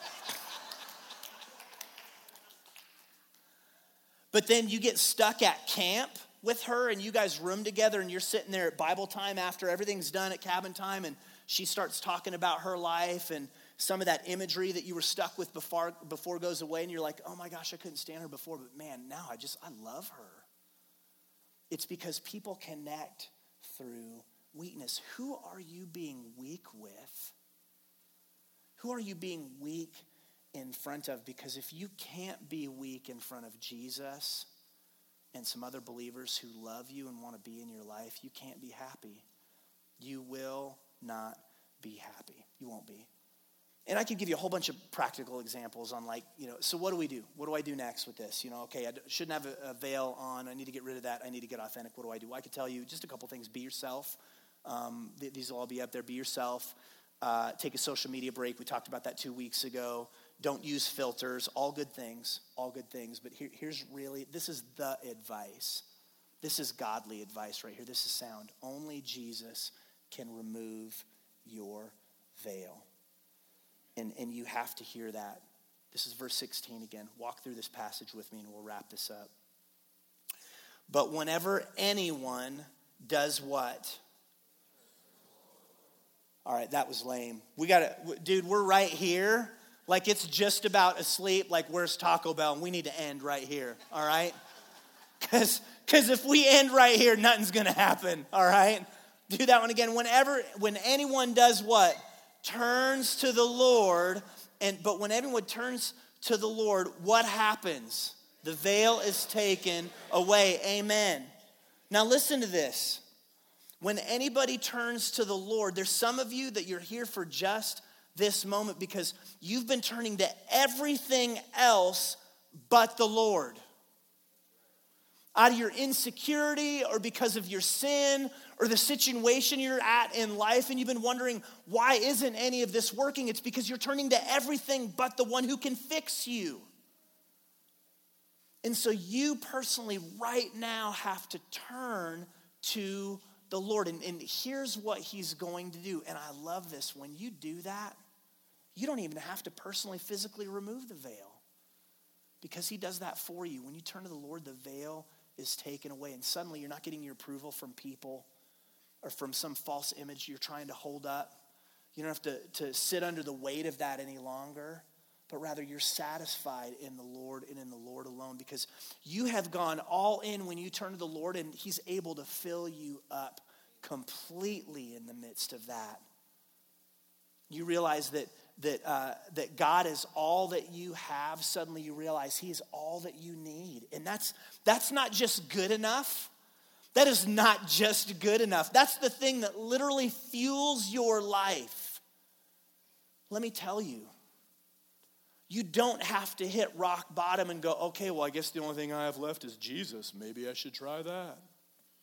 But then you get stuck at camp with her and you guys room together and you're sitting there at Bible time after everything's done at cabin time, and she starts talking about her life and some of that imagery that you were stuck with before, before goes away, and you're like, oh my gosh, I couldn't stand her before, but man, now I just, I love her. It's because people connect through weakness. Who are you being weak with? Who are you being weak in front of? Because if you can't be weak in front of Jesus and some other believers who love you and want to be in your life, you can't be happy. You will not be happy. You won't be. And I could give you a whole bunch of practical examples on, like, you know, so what do we do? What do I do next with this? You know, okay, I shouldn't have a, a veil on. I need to get rid of that. I need to get authentic. What do I do? I could tell you just a couple things. Be yourself. Um, th- these will all be up there. Be yourself. Uh, take a social media break. We talked about that two weeks ago. Don't use filters. All good things. All good things. But here, here's really, this is the advice. This is godly advice right here. This is sound. Only Jesus can remove your veil. And, and you have to hear that. This is verse sixteen again. Walk through this passage with me and we'll wrap this up. But whenever anyone does what? All right, that was lame. We got to, dude, we're right here. Like, it's just about asleep. Like, where's Taco Bell? And we need to end right here, all right? Because because if we end right here, nothing's going to happen, all right? Do that one again. Whenever, when anyone does what? Turns to the Lord, and but when anyone turns to the Lord, what happens? The veil is taken away. Amen. Now listen to this. When anybody turns to the Lord, there's some of you that you're here for just this moment because you've been turning to everything else but the Lord. Out of your insecurity or because of your sin or the situation you're at in life, and you've been wondering, why isn't any of this working? It's because you're turning to everything but the one who can fix you. And so you personally right now have to turn to the Lord. And, and here's what he's going to do. And I love this. When you do that, you don't even have to personally, physically remove the veil, because he does that for you. When you turn to the Lord, the veil is taken away. And suddenly you're not getting your approval from people or from some false image you're trying to hold up. You don't have to, to sit under the weight of that any longer, but rather you're satisfied in the Lord and in the Lord alone, because you have gone all in when you turn to the Lord, and he's able to fill you up completely in the midst of that. You realize that that uh, that God is all that you have. Suddenly you realize he is all that you need. And that's that's not just good enough. That is not just good enough. That's the thing that literally fuels your life. Let me tell you, you don't have to hit rock bottom and go, okay, well, I guess the only thing I have left is Jesus. Maybe I should try that.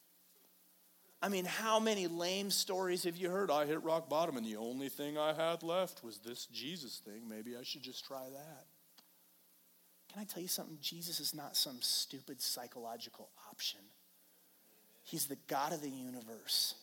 I mean, how many lame stories have you heard? I hit rock bottom and the only thing I had left was this Jesus thing. Maybe I should just try that. Can I tell you something? Jesus is not some stupid psychological option. He's the God of the universe.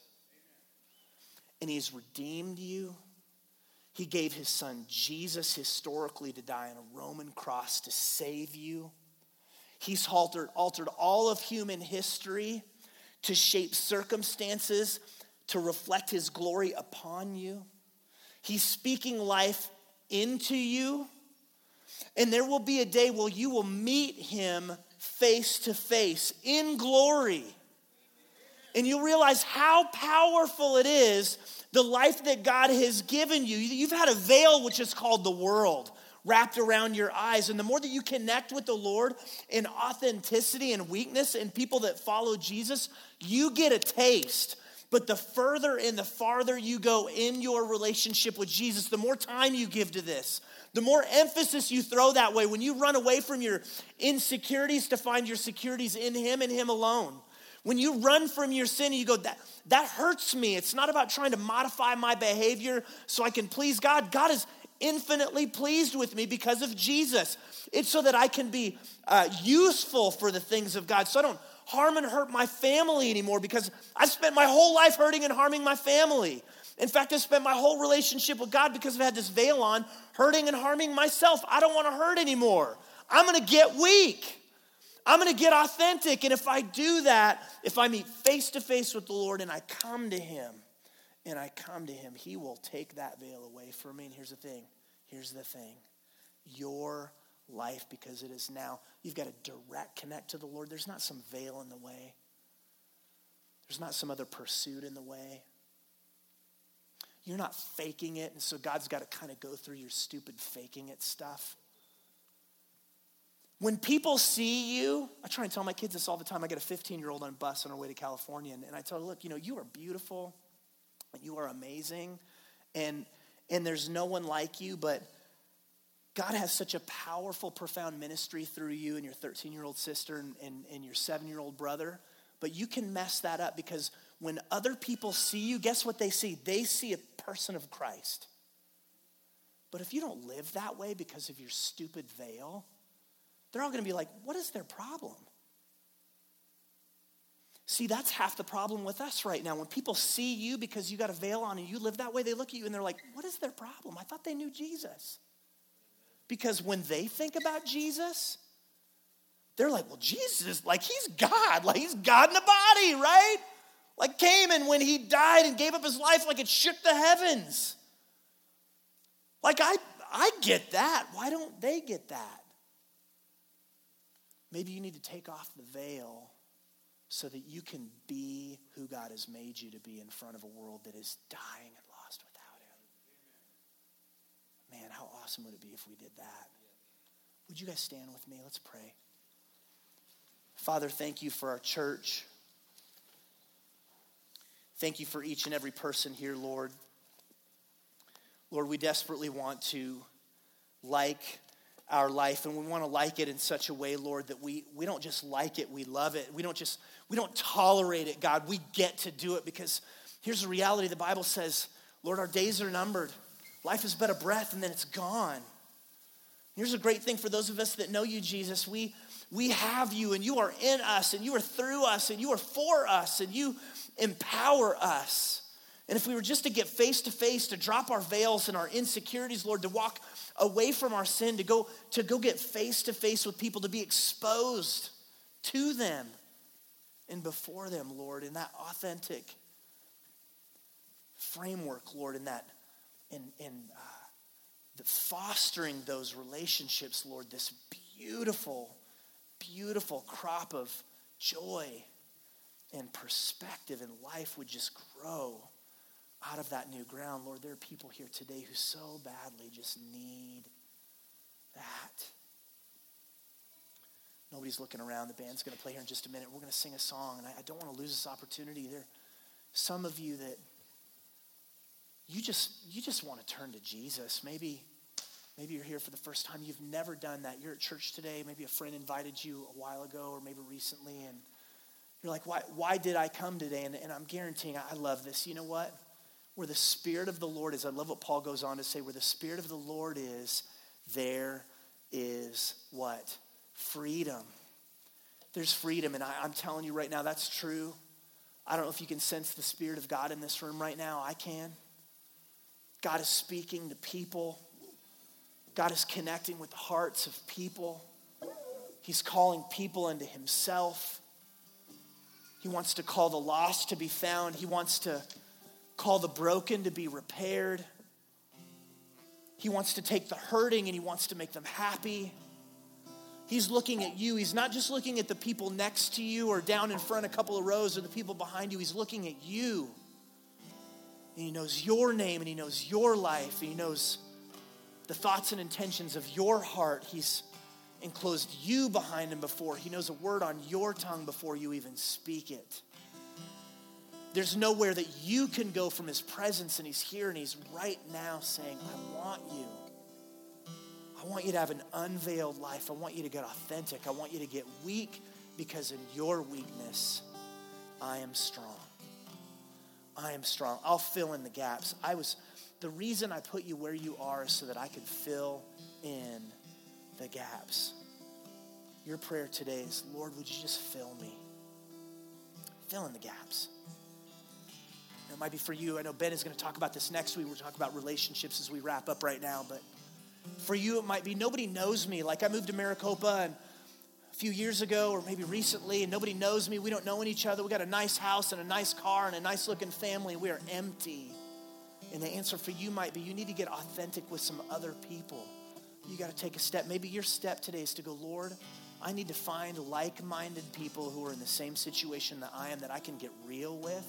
And he's redeemed you. He gave his son Jesus historically to die on a Roman cross to save you. He's altered, altered all of human history to shape circumstances to reflect his glory upon you. He's speaking life into you. And there will be a day where you will meet him face to face in glory. And you'll realize how powerful it is, the life that God has given you. You've had a veil which is called the world wrapped around your eyes. And the more that you connect with the Lord in authenticity and weakness and people that follow Jesus, you get a taste. But the further and the farther you go in your relationship with Jesus, the more time you give to this, the more emphasis you throw that way. When you run away from your insecurities to find your securities in him and him alone. When you run from your sin and you go, that, that hurts me. It's not about trying to modify my behavior so I can please God. God is infinitely pleased with me because of Jesus. It's so that I can be uh, useful for the things of God. So I don't harm and hurt my family anymore because I've spent my whole life hurting and harming my family. In fact, I've spent my whole relationship with God because I've had this veil on, hurting and harming myself. I don't want to hurt anymore. I'm going to get weak. I'm going to get authentic. And if I do that, if I meet face to face with the Lord and I come to him, and I come to him, he will take that veil away from me. And here's the thing. Here's the thing. Your life, because it is now, you've got a direct connect to the Lord. There's not some veil in the way. There's not some other pursuit in the way. You're not faking it, and so God's got to kind of go through your stupid faking it stuff. When people see you, I try and tell my kids this all the time. I get a fifteen-year-old on a bus on our way to California, and, and I tell her, look, you know, you are beautiful, you are amazing, and, and there's no one like you, but God has such a powerful, profound ministry through you and your thirteen-year-old sister and, and, and your seven-year-old brother, but you can mess that up because when other people see you, guess what they see? They see a person of Christ. But if you don't live that way because of your stupid veil, they're all going to be like, what is their problem? See, that's half the problem with us right now. When people see you because you got a veil on and you live that way, they look at you and they're like, what is their problem? I thought they knew Jesus. Because when they think about Jesus, they're like, well, Jesus, like he's God. Like he's God in a body, right? Like Cayman when he died and gave up his life, like it shook the heavens. Like I, I get that. Why don't they get that? Maybe you need to take off the veil so that you can be who God has made you to be in front of a world that is dying and lost without him. Man, how awesome would it be if we did that? Would you guys stand with me? Let's pray. Father, thank you for our church. Thank you for each and every person here, Lord. Lord, we desperately want to like our life, and we want to like it in such a way, Lord, that we, we don't just like it, we love it. We don't just, we don't tolerate it, God. We get to do it because here's the reality. The Bible says, Lord, our days are numbered. Life is but a breath and then it's gone. Here's a great thing for those of us that know you, Jesus. We, we have you and you are in us and you are through us and you are for us and you empower us. And if we were just to get face to face, to drop our veils and our insecurities, Lord, to walk away from our sin, to go, to go get face to face with people, to be exposed to them and before them, Lord, in that authentic framework, Lord, in that, in, in uh, the fostering those relationships, Lord, this beautiful, beautiful crop of joy and perspective in life would just grow out of that new ground. Lord, there are people here today who so badly just need that. Nobody's looking around. The band's going to play here in just a minute. We're going to sing a song, and I, I don't want to lose this opportunity. There are some of you that you just you just want to turn to Jesus. Maybe, maybe you're here for the first time. You've never done that. You're at church today. Maybe a friend invited you a while ago or maybe recently, and You're like, why, why did I come today? And, and I'm guaranteeing, I love this. You know what? Where the Spirit of the Lord is, I love what Paul goes on to say, where the Spirit of the Lord is, there is what? Freedom. There's freedom, and I, I'm telling you right now, that's true. I don't know if you can sense the Spirit of God in this room right now. I can. God is speaking to people. God is connecting with the hearts of people. He's calling people into himself. He wants to call the lost to be found. He wants to call the broken to be repaired. He wants to take the hurting and he wants to make them happy. He's looking at you. He's not just looking at the people next to you or down in front a couple of rows or the people behind you. He's looking at you. And he knows your name and he knows your life. And he knows the thoughts and intentions of your heart. He's enclosed you behind him before. He knows a word on your tongue before you even speak it. There's nowhere that you can go from his presence, and he's here and he's right now saying, I want you. I want you to have an unveiled life. I want you to get authentic. I want you to get weak because in your weakness, I am strong. I am strong. I'll fill in the gaps. I was, the reason I put you where you are is so that I could fill in the gaps. Your prayer today is, Lord, would you just fill me? Fill in the gaps. It might be for you. I know Ben is going to talk about this next week. We're talking about relationships as we wrap up right now. But for you, it might be nobody knows me. Like I moved to Maricopa and a few years ago or maybe recently, and nobody knows me. We don't know each other. We got a nice house and a nice car and a nice looking family. We are empty. And the answer for you might be you need to get authentic with some other people. You got to take a step. Maybe your step today is to go, Lord, I need to find like-minded people who are in the same situation that I am that I can get real with.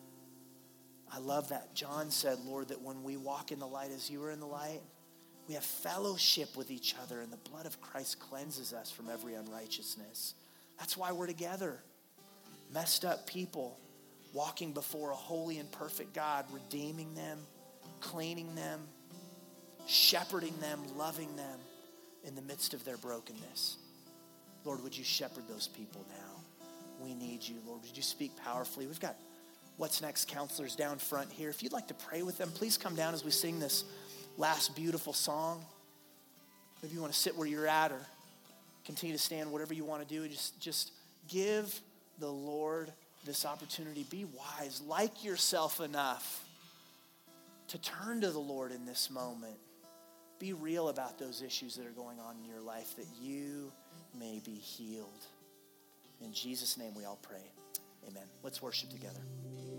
I love that. John said, Lord, that when we walk in the light as you are in the light, we have fellowship with each other, and the blood of Christ cleanses us from every unrighteousness. That's why we're together. Messed up people walking before a holy and perfect God, redeeming them, cleaning them, shepherding them, loving them in the midst of their brokenness. Lord, would you shepherd those people now? We need you, Lord. Would you speak powerfully? We've got What's Next counselors down front here. If you'd like to pray with them, please come down as we sing this last beautiful song. Maybe you want to sit where you're at or continue to stand, whatever you want to do. Just, just give the Lord this opportunity. Be wise. Like yourself enough to turn to the Lord in this moment. Be real about those issues that are going on in your life that you may be healed. In Jesus' name we all pray. Amen. Let's worship together.